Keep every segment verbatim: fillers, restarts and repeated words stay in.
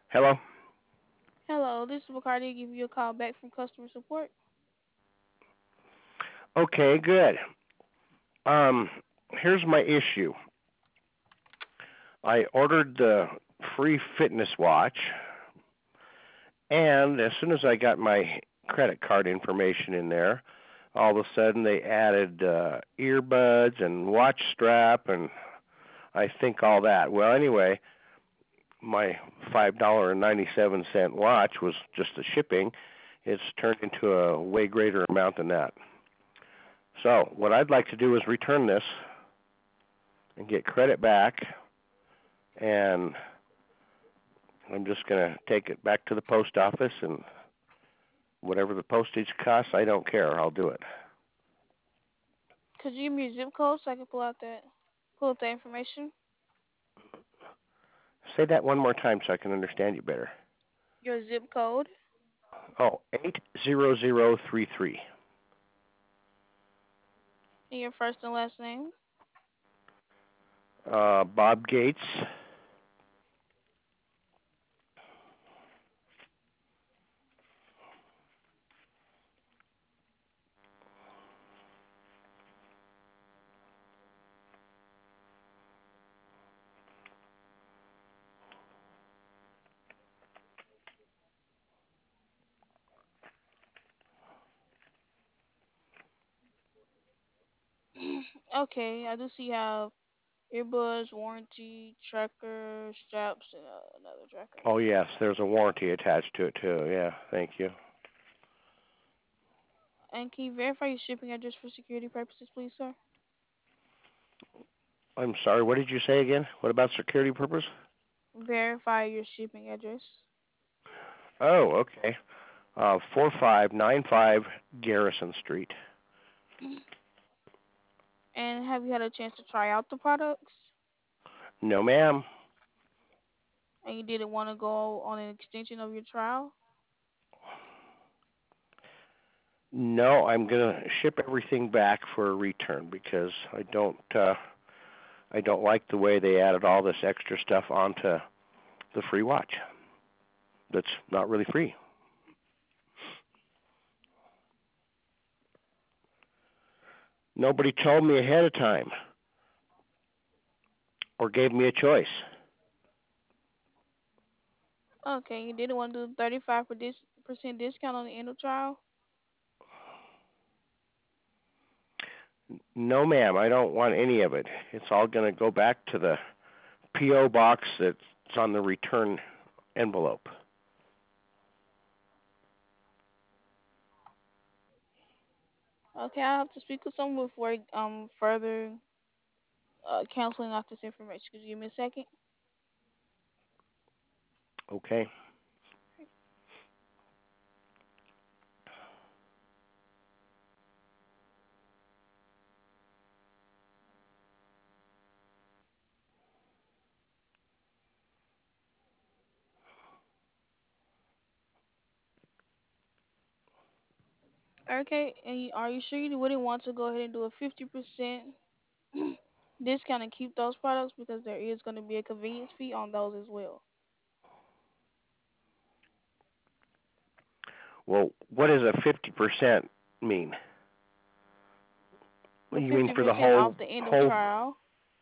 Hello? Hello, this is Bacardi giving you a call back from customer support. Okay, good. Um, Here's my issue. I ordered the free fitness watch, and as soon as I got my credit card information in there, all of a sudden they added uh, earbuds and watch strap and I think all that. Well, anyway, my five dollar and ninety seven cent watch was just the shipping. It's turned into a way greater amount than that. So what I'd like to do is return this and get credit back, and I'm just going to take it back to the post office, and whatever the postage costs, I don't care. I'll do it. Could you give me your zip code so I can pull out that pull up that information? Say that one more time so I can understand you better. Your zip code Oh, eight zero zero three three. and your first and last name. Uh, Bob Gates. Okay, I do see you have earbuds, warranty, tracker, straps, and uh, another tracker. Oh, yes, there's a warranty attached to it, too. Yeah, thank you. And can you verify your shipping address for security purposes, please, sir? I'm sorry, what did you say again? What about security purpose? Verify your shipping address. Oh, okay. Uh, four five nine five Garrison Street. And have you had a chance to try out the products? No, ma'am. And you didn't want to go on an extension of your trial? No, I'm gonna ship everything back for a return because I don't uh I don't like the way they added all this extra stuff onto the free watch. That's not really free. Nobody told me ahead of time or gave me a choice. Okay, you didn't want to do the thirty-five percent discount on the end of trial? No, ma'am, I don't want any of it. It's all gonna go back to the P O box that's on the return envelope. Okay, I have to speak with someone before um further uh, canceling off this information. Could you give me a second? Okay. Okay, and you, are you sure you wouldn't want to go ahead and do a fifty percent discount and keep those products because there is going to be a convenience fee on those as well. Well, what does a fifty percent mean? The You mean fifty for the percent whole off the end of whole? trial.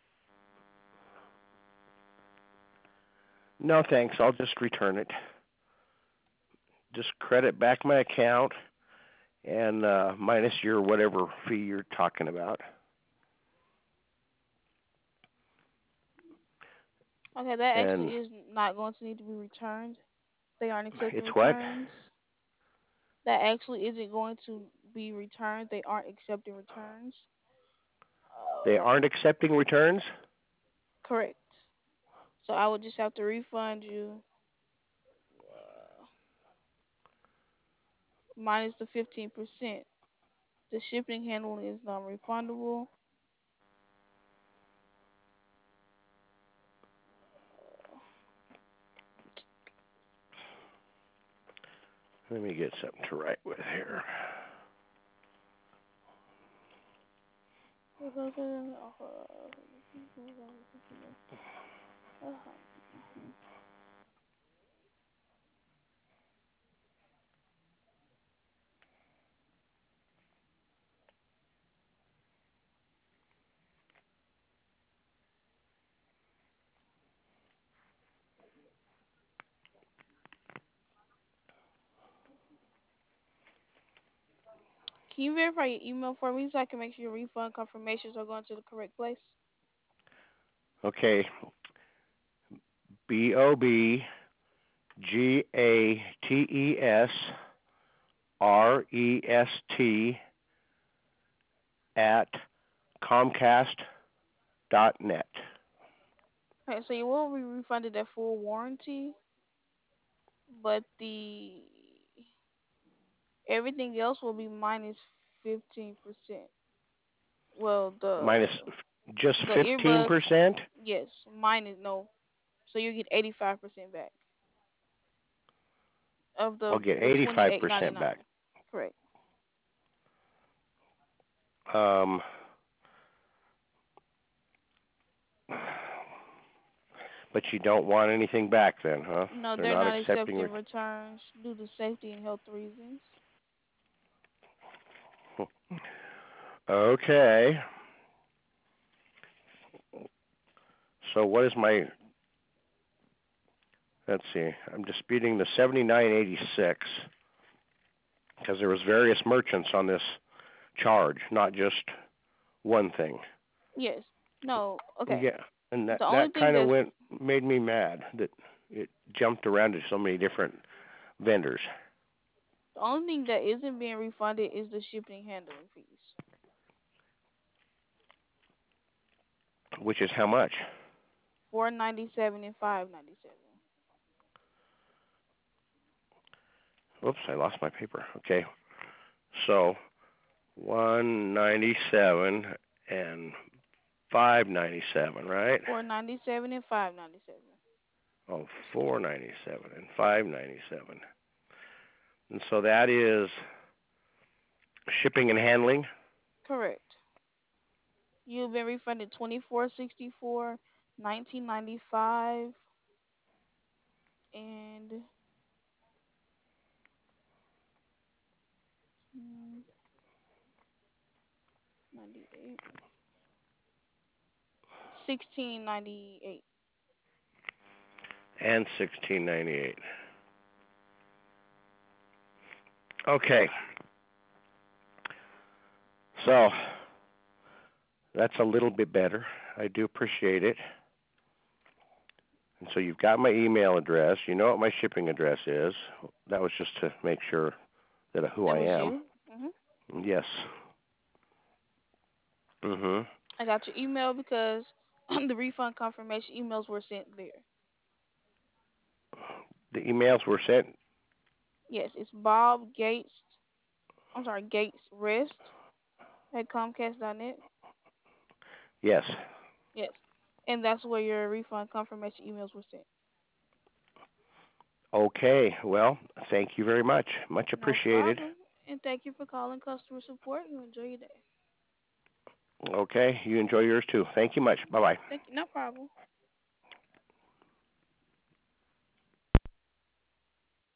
No, thanks. I'll just return it. Just credit back my account and uh, minus your whatever fee you're talking about. Okay, that And actually is not going to need to be returned. They aren't accepting it's what? returns. That actually isn't going to be returned. They aren't accepting returns. They Uh, aren't accepting returns? correct. So I would just have to refund you uh, minus the fifteen percent. The shipping handling is non-refundable. Let me get something to write with here. Can you verify your email for me so I can make sure your refund confirmations are going to the correct place? Okay, B O B G A T E S R E S T at Comcast dot net. Okay, so you will be refunded that full warranty, but the everything else will be minus fifteen percent. Well, Minus the just the fifteen earbuds, percent. yes, minus no. So you get eighty-five percent back of I'll the get the eighty-five twenty-eight percent back. ninety-nine. Correct. Um, but you don't want anything back then, huh? No, They're they're not not accepting. accepting Ret- returns due to safety and health reasons. okay. So what is my? Let's see. I'm disputing the seventy-nine eighty-six because there was various merchants on this charge, not just one thing. Yes. No. Okay. Yeah, and that The only that thing kind of that's went made me mad that it jumped around to so many different vendors, the only thing that isn't being refunded is the shipping and handling fees. which is how much? Four ninety seven and five ninety seven. Oops, I lost my paper. Okay, so one ninety-seven and five ninety-seven, right? Four ninety seven and five ninety seven. Oh, four ninety-seven and five ninety-seven, and so that is shipping and handling. Correct. You've been refunded twenty four sixty four, nineteen ninety five, and mm, ninety eight. Sixteen ninety eight. And sixteen ninety-eight. Okay, so that's a little bit better. I do appreciate it. And so you've got my email address. You know what my shipping address is. That was just to make sure that who That I was am. you. Mhm. Yes. Mhm. I got your email because the refund confirmation emails were sent there. The emails were sent. Yes, it's Bob Gates. I'm sorry, Gates Rest at Comcast dot net. Yes. Yes, and that's where your refund confirmation emails were sent. Okay. Well, thank you very much. Much No appreciated. problem. And thank you for calling customer support. You enjoy your day. Okay. You enjoy yours too. Thank you much. Bye bye. Thank you. No problem.